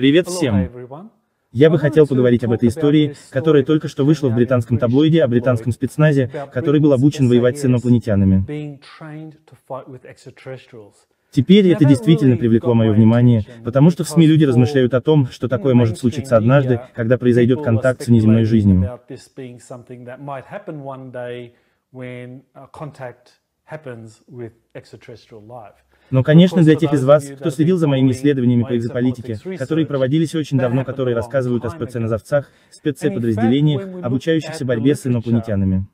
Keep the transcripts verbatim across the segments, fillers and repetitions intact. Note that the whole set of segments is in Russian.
Привет всем! Я бы хотел поговорить об этой истории, которая только что вышла в британском таблоиде о британском спецназе, который был обучен воевать с инопланетянами. Теперь это действительно привлекло мое внимание, потому что в СМИ люди размышляют о том, что такое может случиться однажды, когда произойдет контакт с внеземной жизнью. Но, конечно, для тех из вас, кто следил за моими исследованиями по экзополитике, которые проводились очень давно, которые рассказывают о спецназовцах, спецподразделениях, обучающихся борьбе с инопланетянами.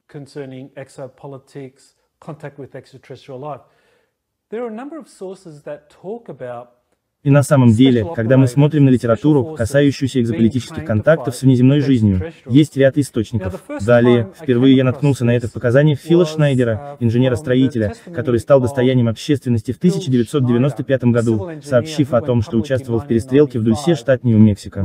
И на самом деле, когда мы смотрим на литературу, касающуюся экзополитических контактов с внеземной жизнью, есть ряд источников. Далее, впервые я наткнулся на это в показаниях Фила Шнайдера, инженера-строителя, который стал достоянием общественности в тысяча девятьсот девяносто пятом году, сообщив о том, что участвовал в перестрелке в Дульсе, штат Нью-Мексико.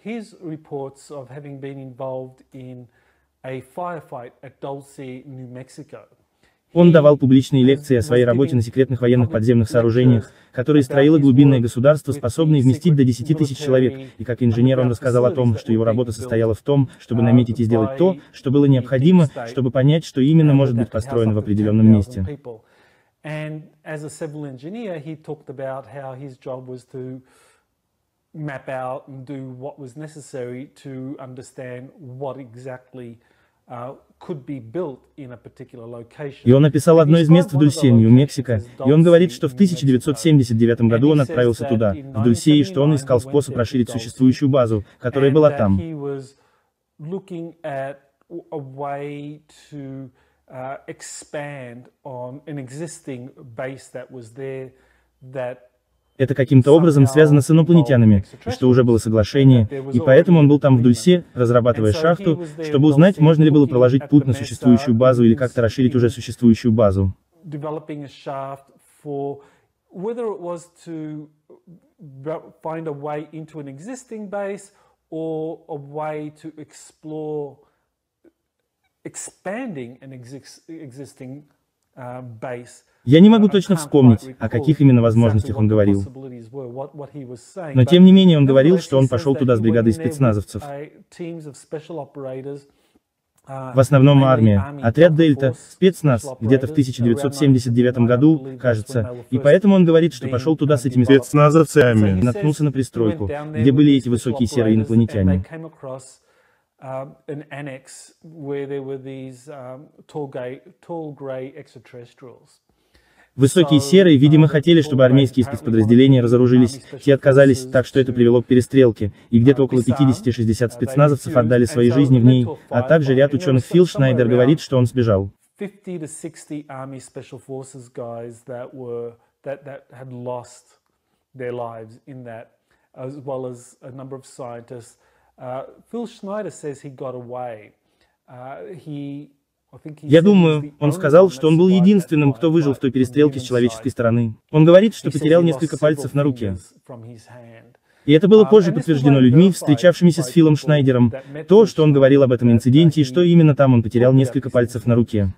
Он давал публичные лекции о своей работе на секретных военных подземных сооружениях, которые строило глубинное государство, способное вместить до десяти тысяч человек, и как инженер он рассказал о том, что его работа состояла в том, чтобы наметить и сделать то, что было необходимо, чтобы понять, что именно может быть построено в определенном месте. И он описал одно из мест в Дульсе, Нью-Мексико, и он говорит, что в тысяча девятьсот семьдесят девятом году он отправился туда, в Дульсе, и что он искал способ расширить существующую базу, которая была там. Это каким-то образом связано с инопланетянами, и что уже было соглашение, и поэтому он был там в Дульсе, разрабатывая шахту, чтобы узнать, можно ли было проложить путь на существующую базу или как-то расширить уже существующую базу. Я не могу точно вспомнить, о каких именно возможностях он говорил. Но тем не менее он говорил, что он пошел туда с бригадой спецназовцев. В основном армия, отряд Дельта, спецназ, где-то в тысяча девятьсот семьдесят девятом году, кажется, и поэтому он говорит, что пошел туда с этими спецназовцами и наткнулся на пристройку, где были эти высокие серые инопланетяне. Высокие серые, видимо, хотели, чтобы армейские спецподразделения разоружились, те отказались, так что это привело к перестрелке, и где-то около пятидесяти-шестидесяти спецназовцев отдали свои жизни в ней, а также ряд ученых. Фил Шнайдер говорит, что он сбежал. Я думаю, он сказал, что он был единственным, кто выжил в той перестрелке с человеческой стороны. Он говорит, что потерял несколько пальцев на руке. И это было позже подтверждено людьми, встречавшимися с Филом Шнайдером, то, что он говорил об этом инциденте и что именно там он потерял несколько пальцев на руке.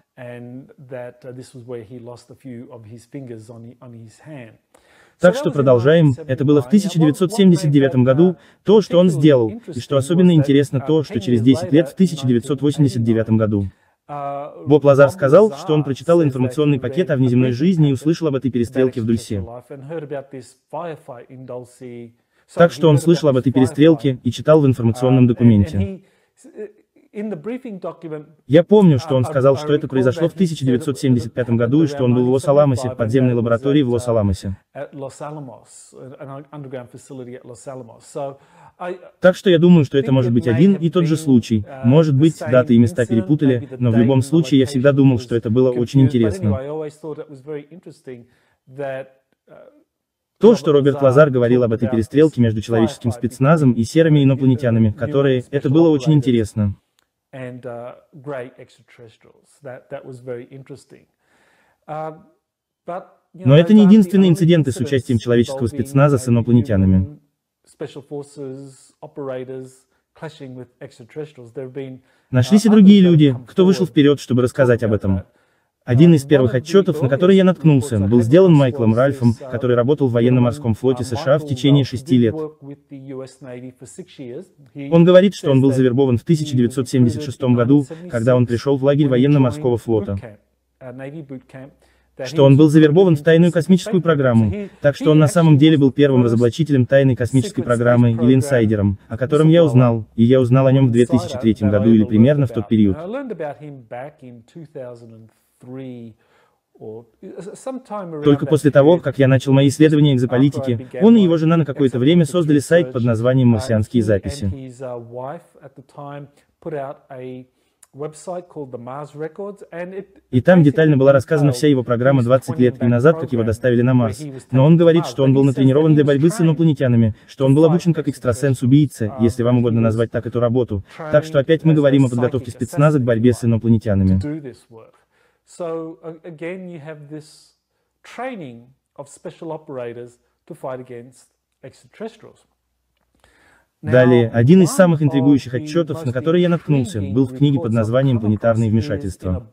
Так что продолжаем, это было в тысяча девятьсот семьдесят девятом году, то, что он сделал, и что особенно интересно то, что через десять лет в тысяча девятьсот восемьдесят девятом году. Боб Лазар сказал, что он прочитал информационный пакет о внеземной жизни и услышал об этой перестрелке в Дульсе. Так что он слышал об этой перестрелке и читал в информационном документе. Я помню, что он сказал, что это произошло в тысяча девятьсот семьдесят пятом году и что он был в Лос-Аламосе, в подземной лаборатории в Лос-Аламосе. Так что я думаю, что это может быть один и тот же случай. Может быть, даты и места перепутали, но в любом случае я всегда думал, что это было очень интересно. То, что Роберт Лазар говорил об этой перестрелке между человеческим спецназом и серыми инопланетянами, которые, это было очень интересно. Но это не единственные инциденты с участием человеческого спецназа с инопланетянами. Нашлись и другие люди, кто вышел вперед, чтобы рассказать об этом. Один из первых отчетов, на который я наткнулся, был сделан Майклом Ральфом, который работал в военно-морском флоте США в течение шести лет. Он говорит, что он был завербован в тысяча девятьсот семьдесят шестом году, когда он пришел в лагерь военно-морского флота. Что он был завербован в тайную космическую программу, так что он на самом деле был первым разоблачителем тайной космической программы или инсайдером, о котором я узнал, и я узнал о нем в две тысячи третьем году или примерно в тот период. Только после того, как я начал мои исследования экзополитики, он и его жена на какое-то время создали сайт под названием «Марсианские записи». И там детально была рассказана вся его программа двадцать лет и назад, как его доставили на Марс. Но он говорит, что он был натренирован для борьбы с инопланетянами, что он был обучен как экстрасенс-убийца, если вам угодно назвать так эту работу. Так что опять мы говорим о подготовке спецназа к борьбе с инопланетянами. Далее, один из самых интригующих отчетов, на который я наткнулся, был в книге под названием «Планетарные вмешательства».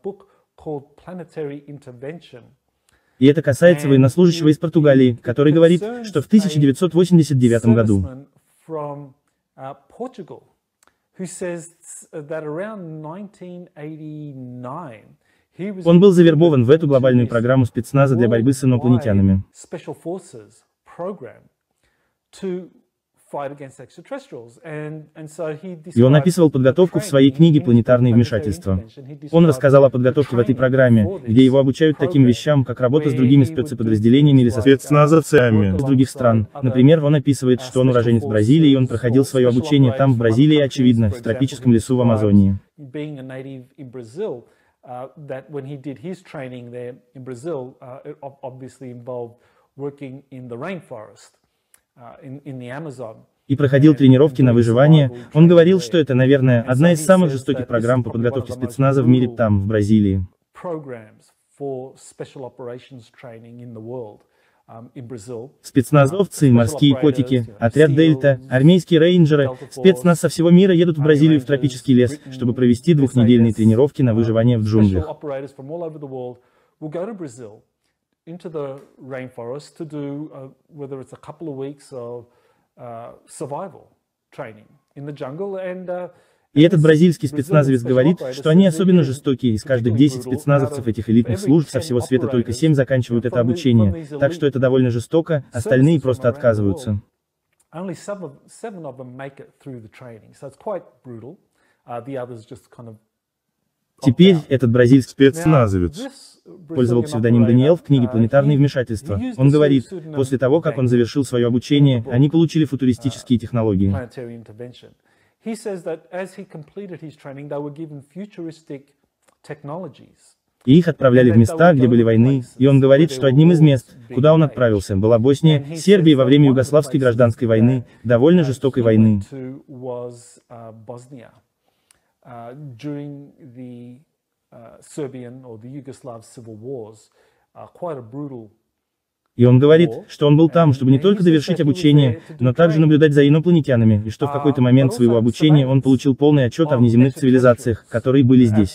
И это касается военнослужащего из Португалии, который говорит, что в тысяча девятьсот восемьдесят девятом году он был завербован в эту глобальную программу спецназа для борьбы с инопланетянами. И он описывал подготовку в своей книге «Планетарные вмешательства». Он рассказал о подготовке в этой программе, где его обучают таким вещам, как работа с другими спецподразделениями или со спецназовцами из других стран. Например, он описывает, что он уроженец Бразилии, и он проходил свое обучение там, в Бразилии, очевидно, в тропическом лесу в Амазонии. И проходил тренировки на выживание. Он говорил, что это, наверное, одна из самых жестоких программ по подготовке спецназа в мире там, в Бразилии. Спецназовцы, морские котики, отряд Дельта, армейские рейнджеры, спецназ со всего мира едут в Бразилию в тропический лес, чтобы провести двухнедельные тренировки на выживание в джунглях. Into the rainforest to do uh, whether it's a couple of weeks of uh, survival training in the jungle and uh, И этот бразильский спецназовец говорит, что они особенно жестокие, из каждых десяти спецназовцев этих элитных служб со всего света только семь заканчивают это обучение, так что это довольно жестоко, остальные просто отказываются. Теперь этот бразильский спецназовец пользовал псевдоним Даниэл в книге «Планетарные вмешательства». Он говорит, после того, как он завершил свое обучение, они получили футуристические технологии. И их отправляли в места, где были войны, и он говорит, что одним из мест, куда он отправился, была Босния, Сербия во время Югославской гражданской войны, довольно жестокой войны. Uh, during the uh, Serbian or the Yugoslav civil wars, uh, quite a brutal. И он говорит, что он был там, чтобы не только довершить обучение, но также наблюдать за инопланетянами, и что в какой-то момент своего обучения он получил полный отчет о внеземных цивилизациях, которые были здесь.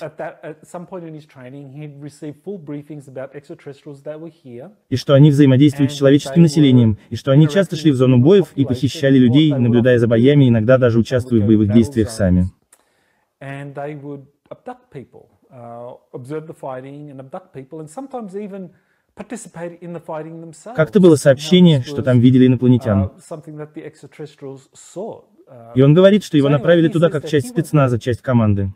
И что они взаимодействуют с человеческим населением, и что они часто шли в зону боев и похищали людей, наблюдая за боями, иногда даже участвуя в боевых действиях сами. And they would abduct people, uh, observe the fighting and abduct people, and sometimes even participate in the fighting themselves. Как-то было сообщение, что там видели инопланетян. И он говорит, что его направили туда как часть спецназа, часть команды.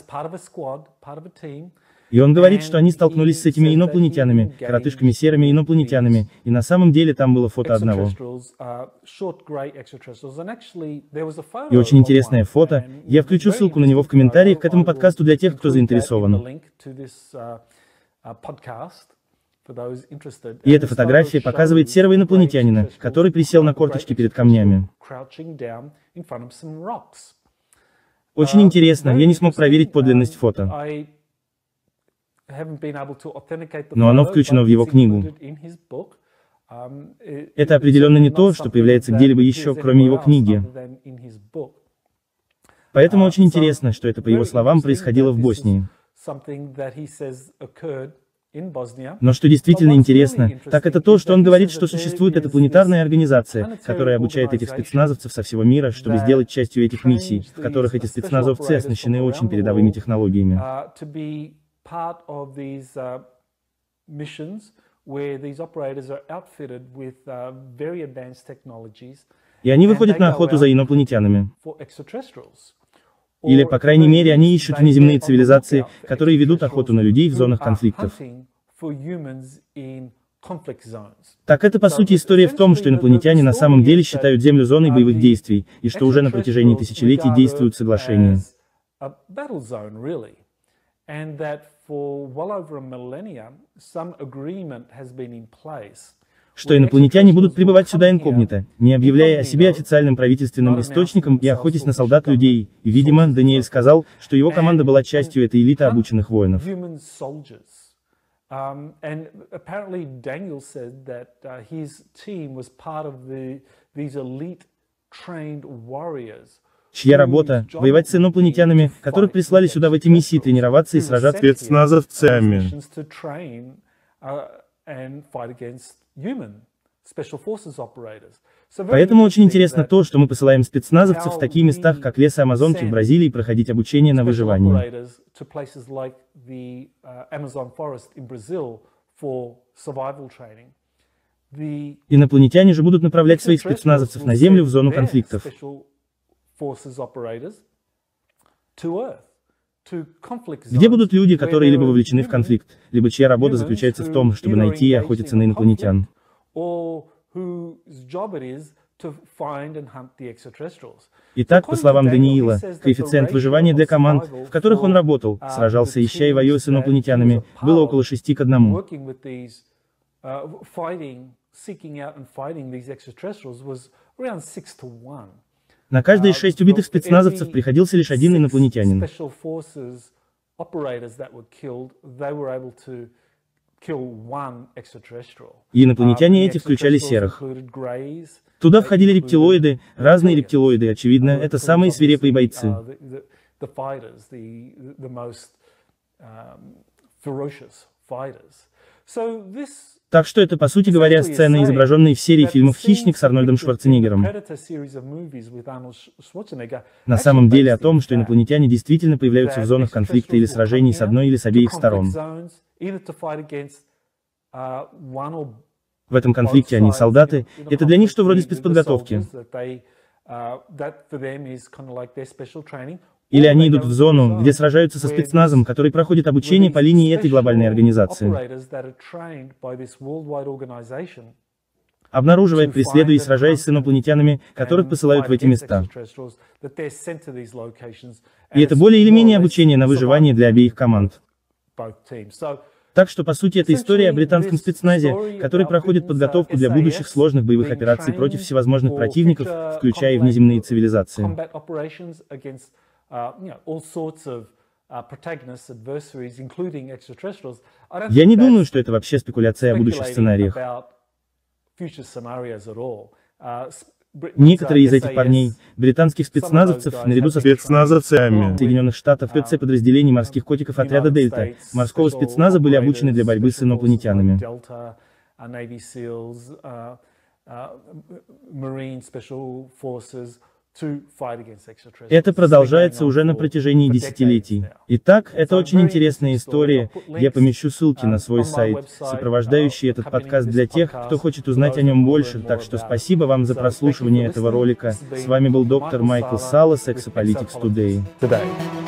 И он говорит, что они столкнулись с этими инопланетянами, коротышками серыми инопланетянами, и на самом деле там было фото одного. И очень интересное фото, я включу ссылку на него в комментариях к этому подкасту для тех, кто заинтересован. И эта фотография показывает серого инопланетянина, который присел на корточки перед камнями. Очень интересно, я не смог проверить подлинность фото. Но оно включено в его книгу. Это определенно не то, что появляется где-либо еще, кроме его книги. Поэтому очень интересно, что это, по его словам, происходило в Боснии. Но что действительно интересно, так это то, что он говорит, что существует эта планетарная организация, которая обучает этих спецназовцев со всего мира, чтобы сделать частью этих миссий, в которых эти спецназовцы оснащены очень передовыми технологиями. И они выходят на охоту за инопланетянами. Или, по крайней мере, они ищут внеземные цивилизации, которые ведут охоту на людей в зонах конфликтов. Так это, по сути, история в том, что инопланетяне на самом деле считают Землю зоной боевых действий, и что уже на протяжении тысячелетий действуют соглашения. Что инопланетяне будут прибывать сюда инкогнито, не объявляя о себе официальным правительственным источником и охотясь на солдат людей, и, видимо, Даниэль сказал, что его команда была частью этой элиты обученных воинов. Чья работа — воевать с инопланетянами, которых прислали сюда в эти миссии тренироваться и сражаться с спецназовцами. Поэтому очень интересно то, что мы посылаем спецназовцев в такие места, как лесы Амазонки в Бразилии, проходить обучение на выживание. Инопланетяне же будут направлять своих спецназовцев на Землю в зону конфликтов. Где будут люди, которые либо вовлечены в конфликт, либо чья работа заключается в том, чтобы найти и охотиться на инопланетян. Итак, по словам Даниила, коэффициент выживания для команд, в которых он работал, сражался, ища и воюя с инопланетянами, было около шести к одному. На каждые шесть убитых спецназовцев приходился лишь один инопланетянин. И инопланетяне эти включали серых. Туда входили рептилоиды, разные рептилоиды, очевидно, это самые свирепые бойцы. Так что это, по сути говоря, сцены, изображенные в серии фильмов «Хищник» с Арнольдом Шварценеггером. На самом деле о том, что инопланетяне действительно появляются в зонах конфликта или сражений с одной или с обеих сторон. В этом конфликте они солдаты, это для них что вроде спецподготовки. Или они идут в зону, где сражаются со спецназом, который проходит обучение по линии этой глобальной организации. Обнаруживая, преследуя и сражаясь с инопланетянами, которых посылают в эти места. И это более или менее обучение на выживание для обеих команд. Так что, по сути, это история о британском спецназе, который проходит подготовку для будущих сложных боевых операций против всевозможных противников, включая и внеземные цивилизации. Я не думаю, что это вообще спекуляция о будущих сценариях. Некоторые из этих парней, британских спецназовцев, наряду со спецназовцами Соединенных Штатов, ПЦ подразделений морских котиков отряда Дельта, морского спецназа были обучены для борьбы с инопланетянами. Это продолжается уже на протяжении десятилетий. Итак, это очень интересная история, я помещу ссылки на свой сайт, сопровождающий этот подкаст для тех, кто хочет узнать о нем больше, так что спасибо вам за прослушивание этого ролика. С вами был доктор Майкл Салас, Exopolitics Today.